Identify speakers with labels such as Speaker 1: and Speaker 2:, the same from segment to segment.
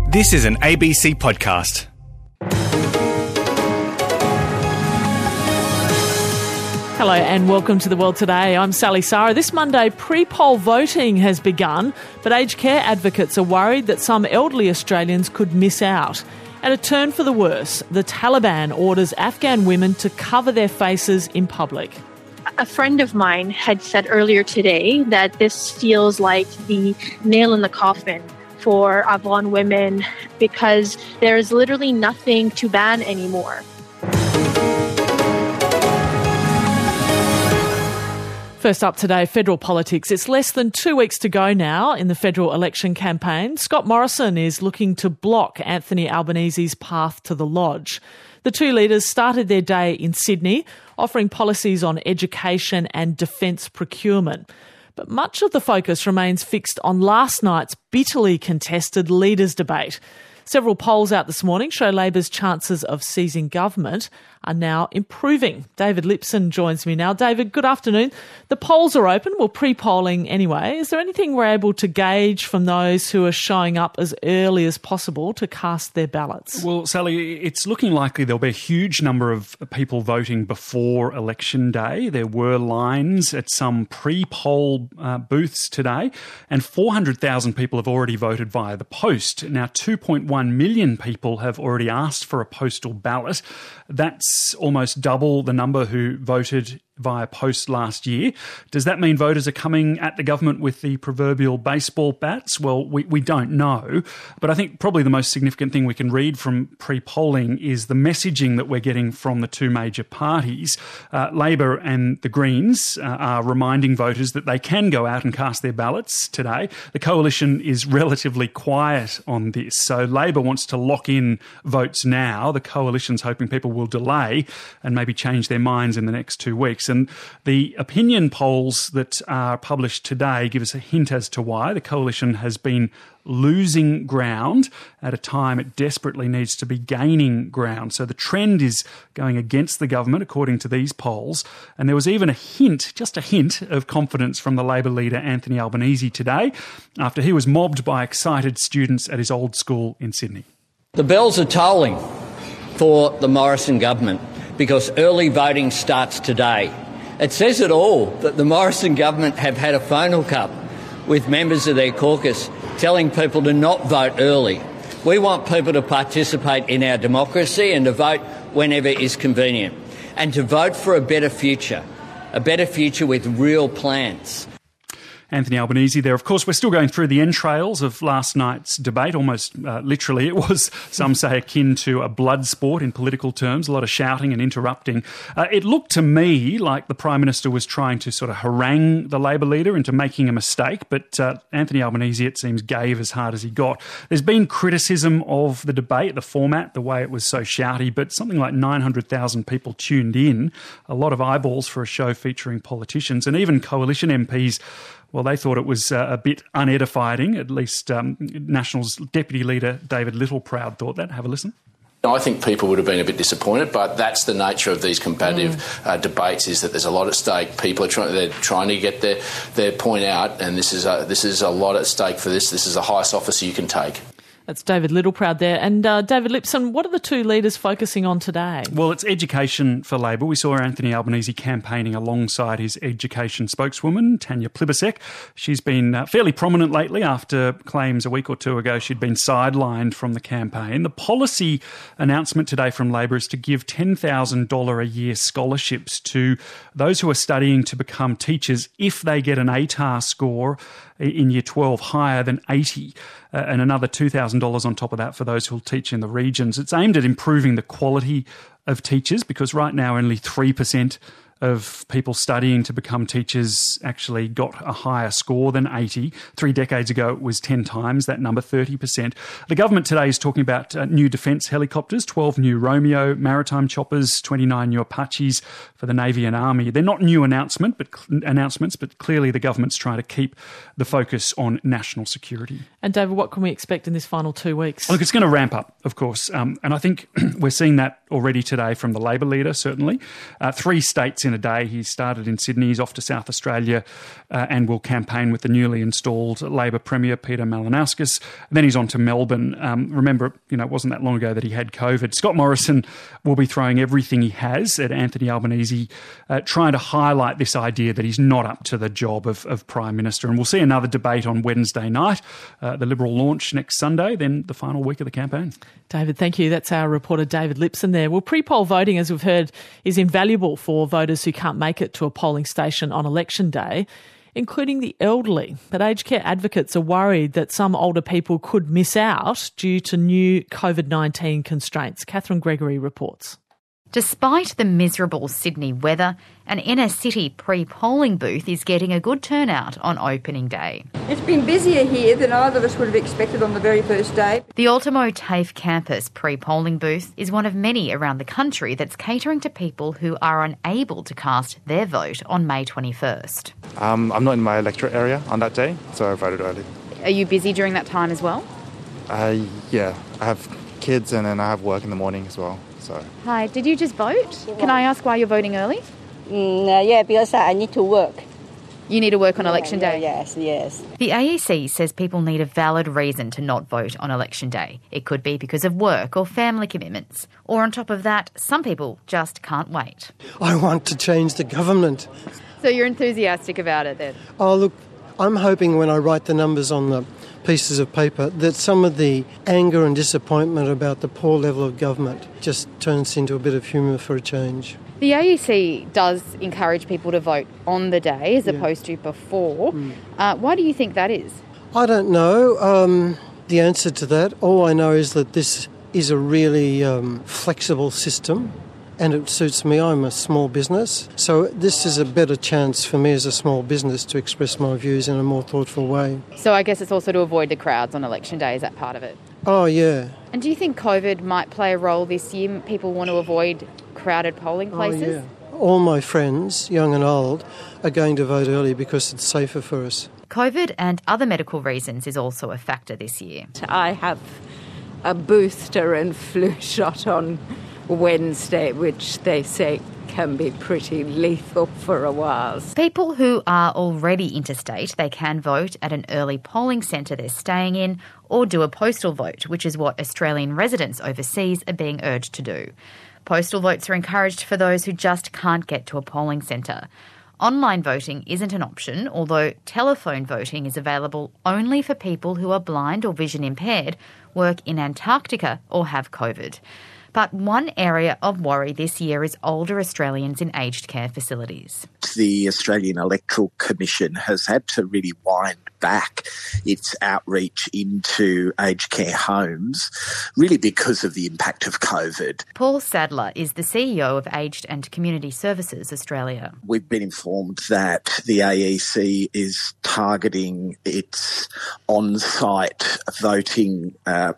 Speaker 1: This is an ABC podcast.
Speaker 2: Hello and welcome to The World Today. I'm Sally Sarah. This Monday, pre-poll voting has begun, but aged care advocates are worried that some elderly Australians could miss out. And a turn for the worse, the Taliban orders Afghan women to cover their faces in public.
Speaker 3: A friend of mine had said earlier today that this feels like the nail in the coffin for Afghan women because there is literally nothing to ban anymore.
Speaker 2: First up today, federal politics. It's less than 2 weeks to go now in the federal election campaign. Scott Morrison is looking to block Anthony Albanese's path to the Lodge. The two leaders started their day in Sydney, offering policies on education and defence procurement. But much of the focus remains fixed on last night's bitterly contested leaders' debate. Several polls out this morning show Labor's chances of seizing government are now improving. David Lipson joins me now. David, good afternoon. The polls are open, well, pre-polling anyway. Is there anything we're able to gauge from those who are showing up as early as possible to cast their ballots?
Speaker 4: Well, Sally, it's looking likely there'll be a huge number of people voting before election day. There were lines at some pre-poll booths today, and 400,000 people have already voted via the post. Now, 2.1 million people have already asked for a postal ballot. That's almost double the number who voted via post last year. Does that mean voters are coming at the government with the proverbial baseball bats? Well, we don't know. But I think probably the most significant thing we can read from pre-polling is the messaging that we're getting from the two major parties. Labor and the Greens are reminding voters that they can go out and cast their ballots today. The coalition is relatively quiet on this. So Labor wants to lock in votes now. The coalition's hoping people will delay and maybe change their minds in the next 2 weeks. And the opinion polls that are published today give us a hint as to why. The coalition has been losing ground at a time it desperately needs to be gaining ground. So the trend is going against the government, according to these polls. And there was even just a hint of confidence from the Labor leader, Anthony Albanese, today, after he was mobbed by excited students at his old school in Sydney.
Speaker 5: The bells are tolling for the Morrison government because early voting starts today. It says it all that the Morrison government have had a phone hook-up with members of their caucus telling people to not vote early. We want people to participate in our democracy and to vote whenever is convenient, and to vote for a better future with real plans.
Speaker 4: Anthony Albanese there. Of course, we're still going through the entrails of last night's debate. Almost literally, it was, some say, akin to a blood sport in political terms, a lot of shouting and interrupting. It looked to me like the Prime Minister was trying to sort of harangue the Labor leader into making a mistake, but Anthony Albanese, it seems, gave as hard as he got. There's been criticism of the debate, the format, the way it was so shouty, but something like 900,000 people tuned in, a lot of eyeballs for a show featuring politicians, and even coalition MPs. Well, they thought it was a bit unedifying. At least National's Deputy Leader David Littleproud thought that. Have a listen.
Speaker 6: I think people would have been a bit disappointed, but that's the nature of these competitive debates, is that there's a lot at stake. People are trying to get their point out, and this is a lot at stake for this. This is the highest office you can take.
Speaker 2: That's David Littleproud there. And David Lipson, what are the two leaders focusing on today?
Speaker 4: Well, it's education for Labor. We saw Anthony Albanese campaigning alongside his education spokeswoman, Tanya Plibersek. She's been fairly prominent lately after claims a week or two ago she'd been sidelined from the campaign. The policy announcement today from Labor is to give $10,000 a year scholarships to those who are studying to become teachers if they get an ATAR score in Year 12 higher than 80, and another $2,000 on top of that for those who will teach in the regions. It's aimed at improving the quality of teachers, because right now only 3% of people studying to become teachers actually got a higher score than 80. 3 decades ago, it was 10 times that number, 30%. The government today is talking about new defence helicopters, 12 new Romeo maritime choppers, 29 new Apaches for the Navy and Army. They're not new announcements, but clearly the government's trying to keep the focus on national security.
Speaker 2: And David, what can we expect in this final 2 weeks?
Speaker 4: Look, it's going to ramp up, of course. And I think we're seeing that already today from the Labor leader, certainly. 3 states in a day. He started in Sydney, he's off to South Australia and will campaign with the newly installed Labor Premier, Peter Malinauskas. And then he's on to Melbourne. Remember, it wasn't that long ago that he had COVID. Scott Morrison will be throwing everything he has at Anthony Albanese, trying to highlight this idea that he's not up to the job of Prime Minister. And we'll see another debate on Wednesday night, the Liberal launch next Sunday, then the final week of the campaign.
Speaker 2: David, thank you. That's our reporter David Lipson there. Well, pre-poll voting, as we've heard, is invaluable for voters who can't make it to a polling station on election day, including the elderly. But aged care advocates are worried that some older people could miss out due to new COVID-19 constraints. Catherine Gregory reports.
Speaker 7: Despite the miserable Sydney weather, an inner-city pre-polling booth is getting a good turnout on opening day.
Speaker 8: It's been busier here than either of us would have expected on the very first day.
Speaker 7: The Ultimo TAFE campus pre-polling booth is one of many around the country that's catering to people who are unable to cast their vote on May 21st.
Speaker 9: I'm not in my electorate area on that day, so I voted early.
Speaker 7: Are you busy during that time as well?
Speaker 9: Yeah, I have kids and then I have work in the morning as well. So.
Speaker 7: Hi, did you just vote? Can I ask why you're voting early?
Speaker 8: Yeah, because I need to work.
Speaker 7: You need to work on election day?
Speaker 8: Yes.
Speaker 7: The AEC says people need a valid reason to not vote on election day. It could be because of work or family commitments. Or on top of that, some people just can't wait.
Speaker 10: I want to change the government.
Speaker 7: So you're enthusiastic about it then?
Speaker 10: Oh, look, I'm hoping when I write the numbers on the pieces of paper that some of the anger and disappointment about the poor level of government just turns into a bit of humour for a change.
Speaker 7: The AEC does encourage people to vote on the day as opposed to before. Why do you think that is?
Speaker 10: I don't know the answer to that. All I know is that this is a really flexible system and it suits me. I'm a small business, so this is a better chance for me as a small business to express my views in a more thoughtful way.
Speaker 7: So I guess it's also to avoid the crowds on election day. Is that part of it?
Speaker 10: Oh, yeah.
Speaker 7: And do you think COVID might play a role this year? People want to avoid crowded polling places?
Speaker 10: Oh, yeah. All my friends, young and old, are going to vote early because it's safer for us.
Speaker 7: COVID and other medical reasons is also a factor this year.
Speaker 11: I have a booster and flu shot on Wednesday, which they say can be pretty lethal for a while.
Speaker 7: People who are already interstate, they can vote at an early polling centre they're staying in or do a postal vote, which is what Australian residents overseas are being urged to do. Postal votes are encouraged for those who just can't get to a polling centre. Online voting isn't an option, although telephone voting is available only for people who are blind or vision impaired, work in Antarctica or have COVID. But one area of worry this year is older Australians in aged care facilities.
Speaker 12: The Australian Electoral Commission has had to really wind back its outreach into aged care homes, really because of the impact of COVID.
Speaker 7: Paul Sadler is the CEO of Aged and Community Services Australia.
Speaker 12: We've been informed that the AEC is targeting its on-site voting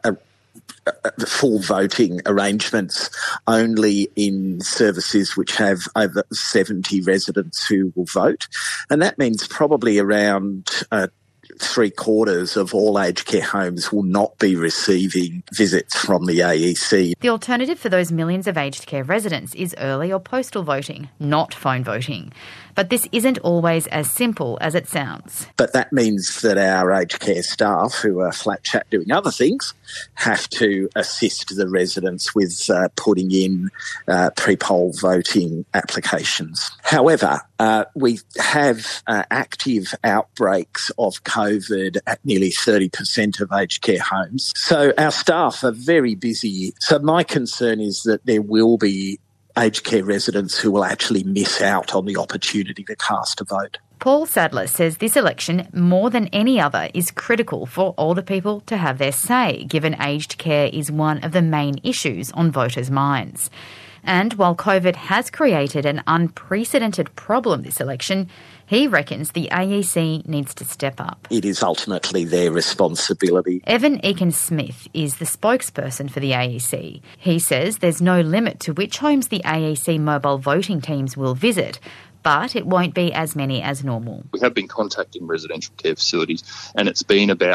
Speaker 12: full voting arrangements only in services which have over 70 residents who will vote. And that means probably around 3/4 of all aged care homes will not be receiving visits from the AEC.
Speaker 7: The alternative for those millions of aged care residents is early or postal voting, not phone voting. But this isn't always as simple as it sounds.
Speaker 12: But that means that our aged care staff, who are flat chat doing other things, have to assist the residents with putting in pre-poll voting applications. However, we have active outbreaks of COVID at nearly 30% of aged care homes. So our staff are very busy. So my concern is that there will be aged care residents who will actually miss out on the opportunity to cast a vote.
Speaker 7: Paul Sadler says this election, more than any other, is critical for older people to have their say, given aged care is one of the main issues on voters' minds. And while COVID has created an unprecedented problem this election, he reckons the AEC needs to step up.
Speaker 12: It is ultimately their responsibility.
Speaker 7: Evan Eakin-Smith is the spokesperson for the AEC. He says there's no limit to which homes the AEC mobile voting teams will visit, but it won't be as many as normal.
Speaker 13: We have been contacting residential care facilities and it's been about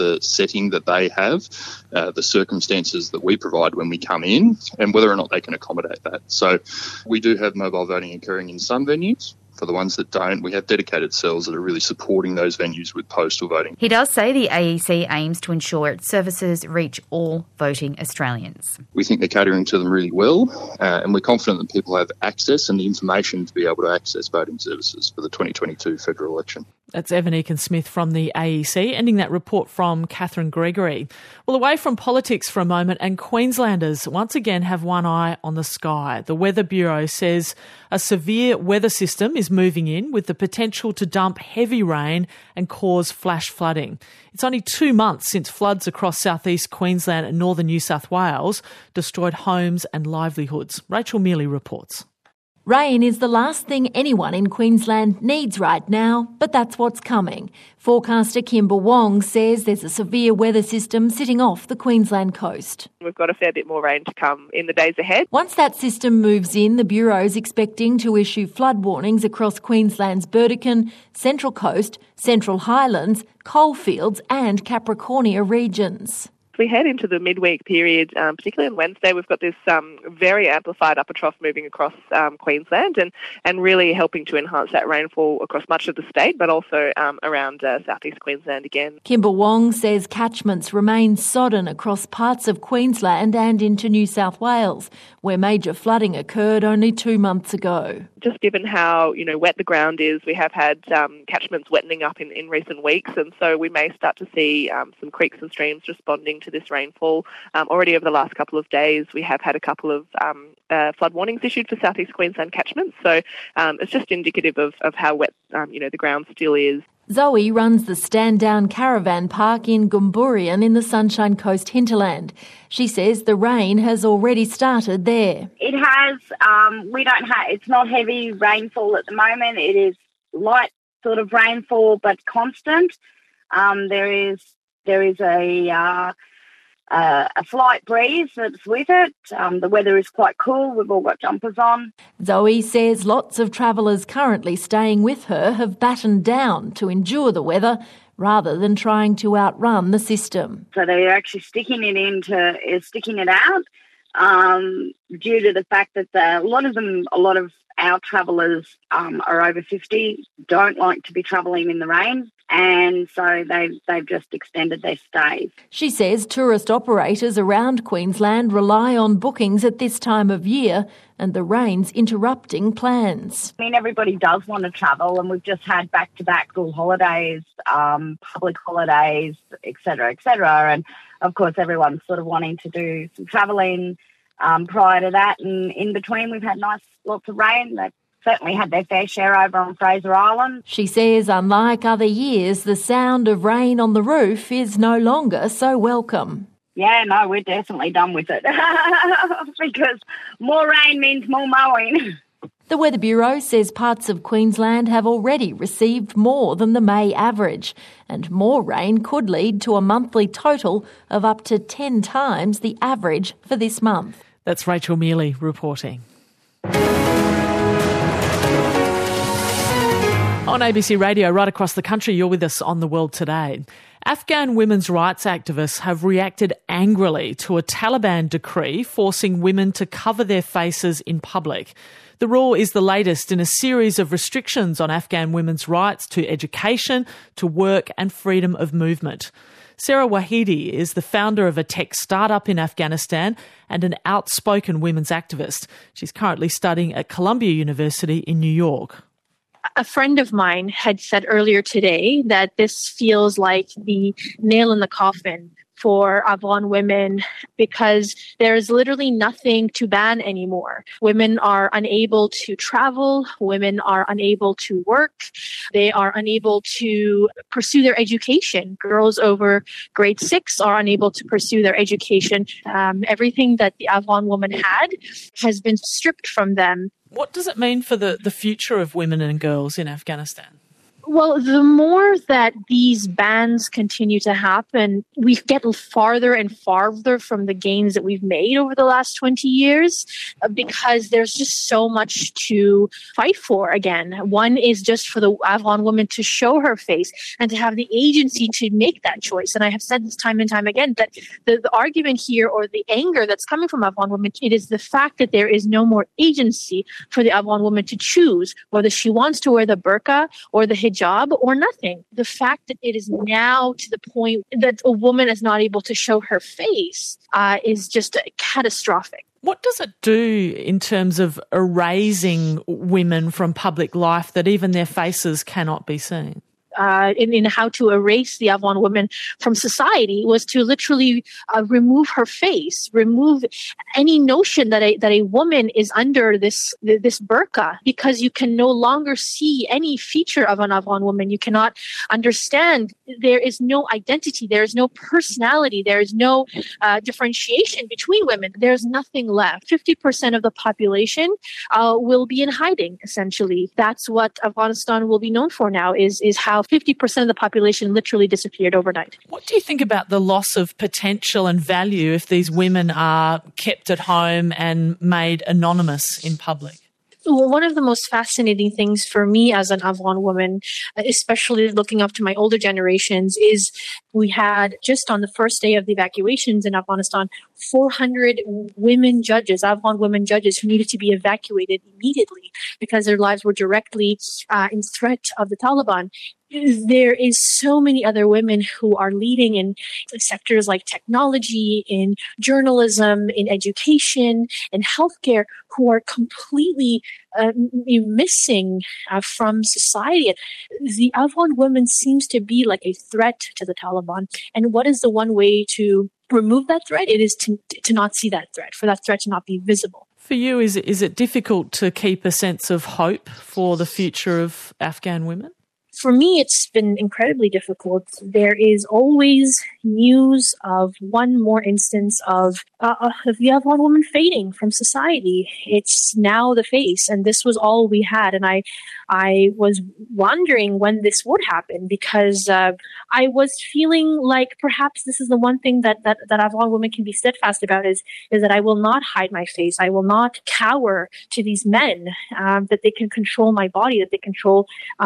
Speaker 13: the setting that they have, the circumstances that we provide when we come in, and whether or not they can accommodate that. So we do have mobile voting occurring in some venues. For the ones that don't, we have dedicated cells that are really supporting those venues with postal voting.
Speaker 7: He does say the AEC aims to ensure its services reach all voting Australians.
Speaker 13: We think they're catering to them really well, and we're confident that people have access and the information to be able to access voting services for the 2022 federal election.
Speaker 2: That's Evan Eakin-Smith from the AEC, ending that report from Catherine Gregory. Well, away from politics for a moment, and Queenslanders once again have one eye on the sky. The Weather Bureau says a severe weather system is moving in with the potential to dump heavy rain and cause flash flooding. It's only 2 months since floods across southeast Queensland and northern New South Wales destroyed homes and livelihoods. Rachel Mealy reports.
Speaker 14: Rain is the last thing anyone in Queensland needs right now, but that's what's coming. Forecaster Kimber Wong says there's a severe weather system sitting off the Queensland coast.
Speaker 15: We've got a fair bit more rain to come in the days ahead.
Speaker 14: Once that system moves in, the Bureau's expecting to issue flood warnings across Queensland's Burdekin, Central Coast, Central Highlands, Coalfields and Capricornia regions.
Speaker 15: We head into the midweek period, particularly on Wednesday, we've got this very amplified upper trough moving across Queensland and really helping to enhance that rainfall across much of the state, but also around southeast Queensland again.
Speaker 14: Kimber Wong says catchments remain sodden across parts of Queensland and into New South Wales, where major flooding occurred only 2 months ago.
Speaker 15: Just given how wet the ground is, we have had catchments wettening up in recent weeks, and so we may start to see some creeks and streams responding to this rainfall. Already over the last couple of days, we have had a couple of flood warnings issued for southeast Queensland catchments. So it's just indicative of how wet the ground still is.
Speaker 14: Zoe runs the Stand Down Caravan Park in Goomboorian in the Sunshine Coast hinterland. She says the rain has already started there.
Speaker 16: It has. It's not heavy rainfall at the moment. It is light sort of rainfall, but constant. There is a slight breeze that's with it. The weather is quite cool. We've all got jumpers on.
Speaker 14: Zoe says lots of travellers currently staying with her have battened down to endure the weather rather than trying to outrun the system.
Speaker 16: So they're actually sticking it out due to the fact that a lot of our travellers are over 50, don't like to be travelling in the rain, and so they've just extended their stays.
Speaker 14: She says tourist operators around Queensland rely on bookings at this time of year, and the rain's interrupting plans.
Speaker 16: I mean, everybody does want to travel, and we've just had back-to-back school holidays, public holidays, et cetera, and of course everyone's sort of wanting to do some travelling prior to that, and in between we've had lots of rain. They've certainly had their fair share over on Fraser Island.
Speaker 14: She says unlike other years, the sound of rain on the roof is no longer so welcome.
Speaker 16: Yeah, no, we're definitely done with it because more rain means more mowing.
Speaker 14: The Weather Bureau says parts of Queensland have already received more than the May average, and more rain could lead to a monthly total of up to 10 times the average for this month.
Speaker 2: That's Rachel Mealy reporting. On ABC Radio, right across the country, you're with us on The World Today. Afghan women's rights activists have reacted angrily to a Taliban decree forcing women to cover their faces in public. The rule is the latest in a series of restrictions on Afghan women's rights to education, to work and freedom of movement. Sarah Wahidi is the founder of a tech startup in Afghanistan and an outspoken women's activist. She's currently studying at Columbia University in New York.
Speaker 3: A friend of mine had said earlier today that this feels like the nail in the coffin for Afghan women because there is literally nothing to ban anymore. Women are unable to travel. Women are unable to work. They are unable to pursue their education. Girls over grade 6 are unable to pursue their education. Everything that the Afghan woman had has been stripped from them.
Speaker 2: What does it mean for the future of women and girls in Afghanistan?
Speaker 3: Well, the more that these bans continue to happen, we get farther and farther from the gains that we've made over the last 20 years because there's just so much to fight for again. One is just for the Afghan woman to show her face and to have the agency to make that choice. And I have said this time and time again that the argument here or the anger that's coming from Afghan women, it is the fact that there is no more agency for the Afghan woman to choose whether she wants to wear the burqa or the hijab or nothing. The fact that it is now to the point that a woman is not able to show her face is just catastrophic.
Speaker 2: What does it do in terms of erasing women from public life that even their faces cannot be seen?
Speaker 3: In how to erase the Afghan woman from society was to literally remove her face, remove any notion that a woman is under this burqa, because you can no longer see any feature of an Afghan woman. You cannot understand. There is no identity. There is no personality. There is no differentiation between women. There's nothing left. 50% of the population will be in hiding, essentially. That's what Afghanistan will be known for now, is how 50% of the population literally disappeared overnight.
Speaker 2: What do you think about the loss of potential and value if these women are kept at home and made anonymous in public?
Speaker 3: Well, one of the most fascinating things for me as an Afghan woman, especially looking up to my older generations, is we had just on the first day of the evacuations in Afghanistan, 400 women judges, Afghan women judges who needed to be evacuated immediately because their lives were directly in threat of the Taliban. There is so many other women who are leading in sectors like technology, in journalism, in education, in healthcare, who are completely missing from society. The Afghan woman seems to be like a threat to the Taliban. And what is the one way to remove that threat? It is to not see that threat, for that threat to not be visible.
Speaker 2: For you, is it difficult to keep a sense of hope for the future of Afghan women?
Speaker 3: For me, it's been incredibly difficult. There is always news of one more instance of the Afghan woman fading from society. It's now the face, and this was all we had. And I was wondering when this would happen because I was feeling like perhaps this is the one thing that Afghan women can be steadfast about is that I will not hide my face. I will not cower to these men, that they can control my body, that they control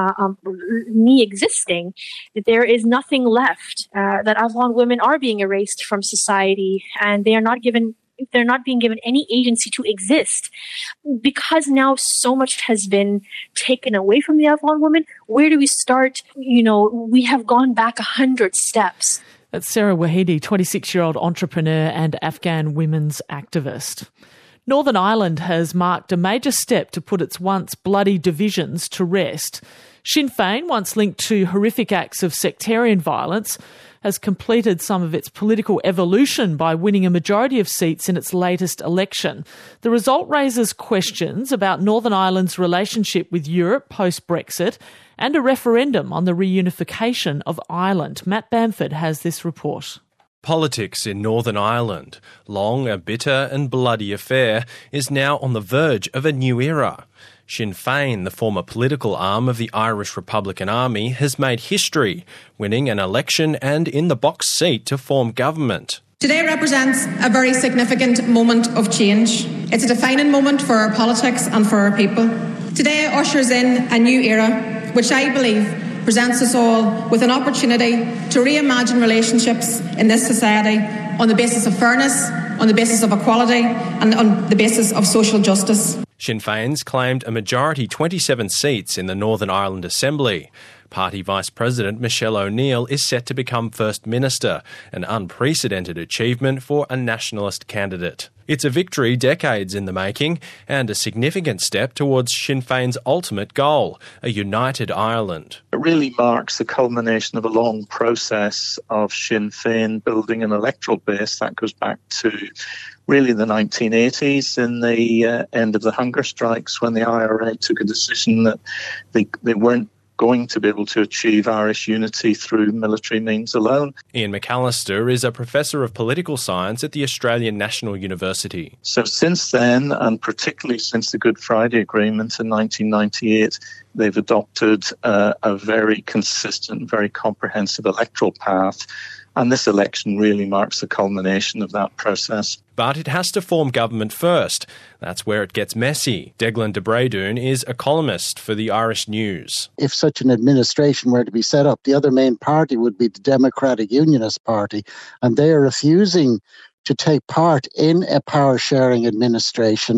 Speaker 3: me existing, that there is nothing left, that Afghan women are being erased from society and they're not being given any agency to exist. Because now so much has been taken away from the Afghan woman, where do we start? We have gone back 100 steps.
Speaker 2: That's Sarah Wahidi, 26-year-old entrepreneur and Afghan women's activist. Northern Ireland has marked a major step to put its once bloody divisions to rest. Sinn Féin, once linked to horrific acts of sectarian violence, has completed some of its political evolution by winning a majority of seats in its latest election. The result raises questions about Northern Ireland's relationship with Europe post-Brexit and a referendum on the reunification of Ireland. Matt Bamford has this report.
Speaker 17: Politics in Northern Ireland, long a bitter and bloody affair, is now on the verge of a new era. Sinn Féin, the former political arm of the Irish Republican Army, has made history, winning an election and in-the-box seat to form government.
Speaker 18: Today represents a very significant moment of change. It's a defining moment for our politics and for our people. Today ushers in a new era, which I believe presents us all with an opportunity to reimagine relationships in this society on the basis of fairness, on the basis of equality and on the basis of social justice.
Speaker 17: Sinn Féin's claimed a majority 27 seats in the Northern Ireland Assembly. Party Vice President Michelle O'Neill is set to become First Minister, an unprecedented achievement for a nationalist candidate. It's a victory decades in the making and a significant step towards Sinn Féin's ultimate goal, a united Ireland.
Speaker 19: It really marks the culmination of a long process of Sinn Féin building an electoral base that goes back to really the 1980s in the end of the hunger strikes when the IRA took a decision that they weren't going to be able to achieve Irish unity through military means alone.
Speaker 17: Ian McAllister is a professor of political science at the Australian National University.
Speaker 19: So since then, and particularly since the Good Friday Agreement in 1998, they've adopted a very consistent, very comprehensive electoral path. And this election really marks the culmination of that process.
Speaker 17: But it has to form government first. That's where it gets messy. Declan de Braydoun is a columnist for the Irish News.
Speaker 20: If such an administration were to be set up, the other main party would be the Democratic Unionist Party, and they are refusing to take part in a power-sharing administration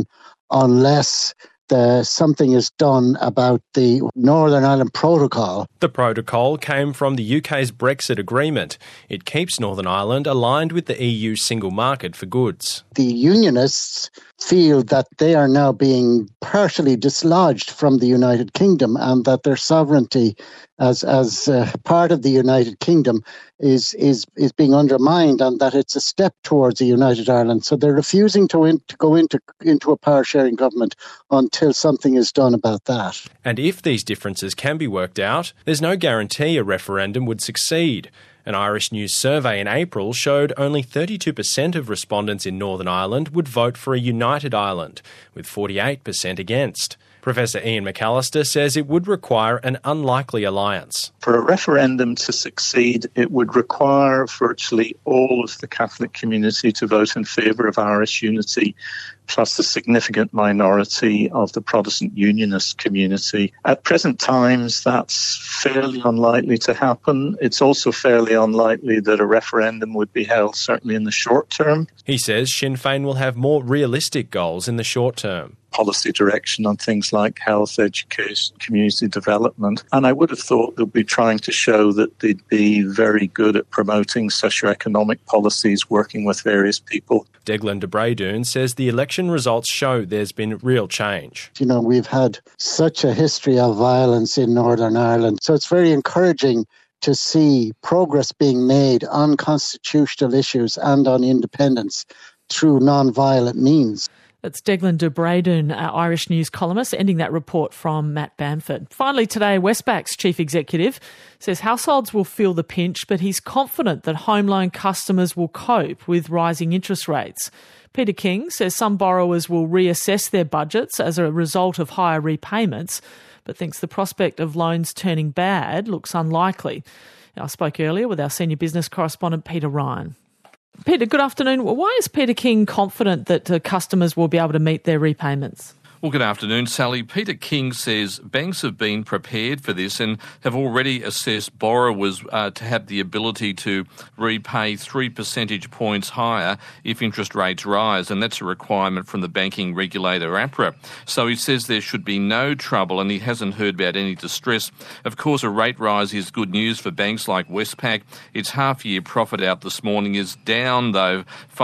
Speaker 20: unless something is done about the Northern Ireland Protocol.
Speaker 17: The protocol came from the UK's Brexit agreement. It keeps Northern Ireland aligned with the EU single market for goods.
Speaker 20: The Unionists feel that they are now being partially dislodged from the United Kingdom and that their sovereignty as part of the United Kingdom is being undermined, and that it's a step towards a united Ireland. So they're refusing to go into a power-sharing government until something is done about that.
Speaker 17: And if these differences can be worked out, there's no guarantee a referendum would succeed. An Irish News survey in April showed only 32% of respondents in Northern Ireland would vote for a united Ireland, with 48% against. Professor Ian McAllister says it would require an unlikely alliance.
Speaker 19: For a referendum to succeed, it would require virtually all of the Catholic community to vote in favour of Irish unity, plus a significant minority of the Protestant Unionist community. At present times, that's fairly unlikely to happen. It's also fairly unlikely that a referendum would be held, certainly in the short term.
Speaker 17: He says Sinn Féin will have more realistic goals in the short term.
Speaker 19: Policy direction on things like health, education, community development. And I would have thought they'd be trying to show that they'd be very good at promoting socioeconomic policies, working with various people.
Speaker 17: Declan de Braydoun says the election results show there's been real change.
Speaker 20: You know, we've had such a history of violence in Northern Ireland, so it's very encouraging to see progress being made on constitutional issues and on independence through non-violent means.
Speaker 2: That's Declan de Braydoun, our Irish News columnist, ending that report from Matt Bamford. Finally today, Westpac's chief executive says households will feel the pinch, but he's confident that home loan customers will cope with rising interest rates. Peter King says some borrowers will reassess their budgets as a result of higher repayments, but thinks the prospect of loans turning bad looks unlikely. Now, I spoke earlier with our senior business correspondent, Peter Ryan. Peter, good afternoon. Why is Peter King confident that customers will be able to meet their repayments?
Speaker 21: Well, good afternoon, Sally. Peter King says banks have been prepared for this and have already assessed borrowers to have the ability to repay 3 percentage points higher if interest rates rise, and that's a requirement from the banking regulator, APRA. So he says there should be no trouble, and he hasn't heard about any distress. Of course, a rate rise is good news for banks like Westpac. Its half-year profit out this morning is down, though,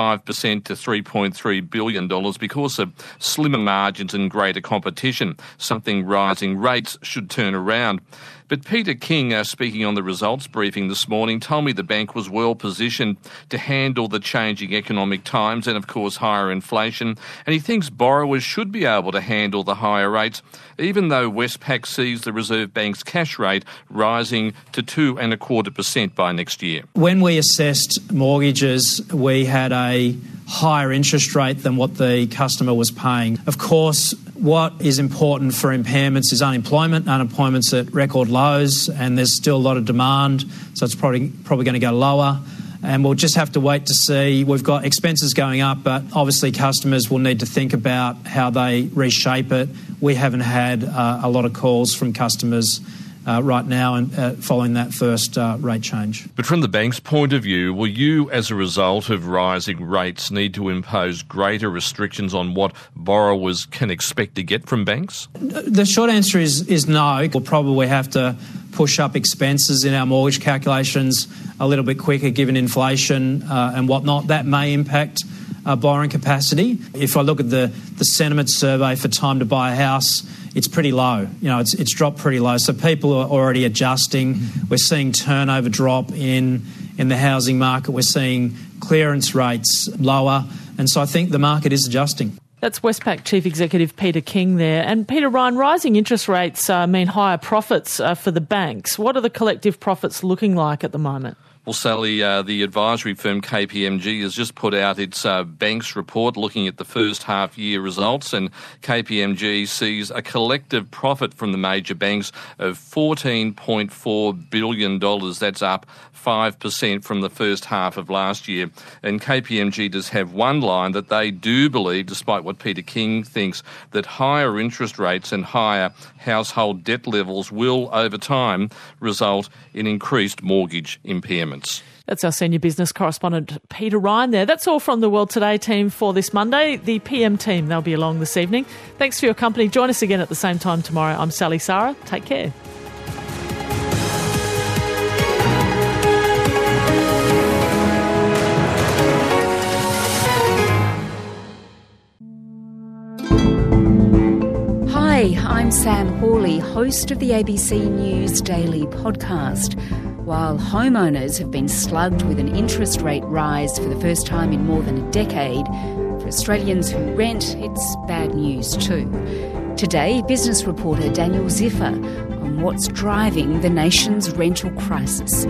Speaker 21: 5% to $3.3 billion because of slimmer margins and greater competition, something rising rates should turn around. But Peter King, speaking on the results briefing this morning, told me the bank was well positioned to handle the changing economic times and, of course, higher inflation. And he thinks borrowers should be able to handle the higher rates, even though Westpac sees the Reserve Bank's cash rate rising to 2.25% by next year.
Speaker 22: When we assessed mortgages, we had a higher interest rate than what the customer was paying. Of course, what is important for impairments is unemployment. Unemployment's at record lows and there's still a lot of demand, so it's probably going to go lower. And we'll just have to wait to see. We've got expenses going up, but obviously customers will need to think about how they reshape it. We haven't had a lot of calls from customers right now and following that first rate change.
Speaker 21: But from the bank's point of view, will you, as a result of rising rates, need to impose greater restrictions on what borrowers can expect to get from banks?
Speaker 22: The short answer is no. We'll probably have to push up expenses in our mortgage calculations a little bit quicker given inflation and whatnot. That may impact borrowing capacity. If I look at the sentiment survey for time to buy a house, it's pretty low. You know, it's dropped pretty low. So people are already adjusting. We're seeing turnover drop in the housing market. We're seeing clearance rates lower. And so I think the market is adjusting.
Speaker 2: That's Westpac Chief Executive Peter King there. And Peter Ryan, rising interest rates mean higher profits for the banks. What are the collective profits looking like at the moment?
Speaker 21: Well, Sally, the advisory firm KPMG has just put out its banks report looking at the first half year results, and KPMG sees a collective profit from the major banks of $14.4 billion. That's up 5% from the first half of last year. And KPMG does have one line that they do believe, despite what Peter King thinks, that higher interest rates and higher household debt levels will, over time, result in increased mortgage impairments.
Speaker 2: That's our senior business correspondent, Peter Ryan there. That's all from the World Today team for this Monday. The PM team, they'll be along this evening. Thanks for your company. Join us again at the same time tomorrow. I'm Sally Sarah. Take care.
Speaker 1: Hi, I'm Sam Hawley, host of the ABC News Daily podcast. While homeowners have been slugged with an interest rate rise for the first time in more than a decade, for Australians who rent, it's bad news too. Today, business reporter Daniel Ziffer on what's driving the nation's rental crisis.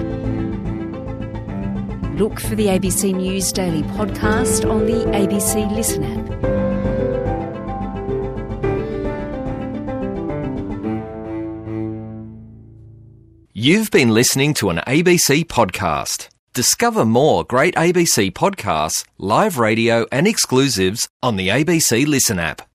Speaker 1: Look for the ABC News Daily podcast on the ABC Listen app.
Speaker 5: You've been listening to an ABC podcast. Discover more great ABC podcasts, live radio and exclusives on the ABC Listen app.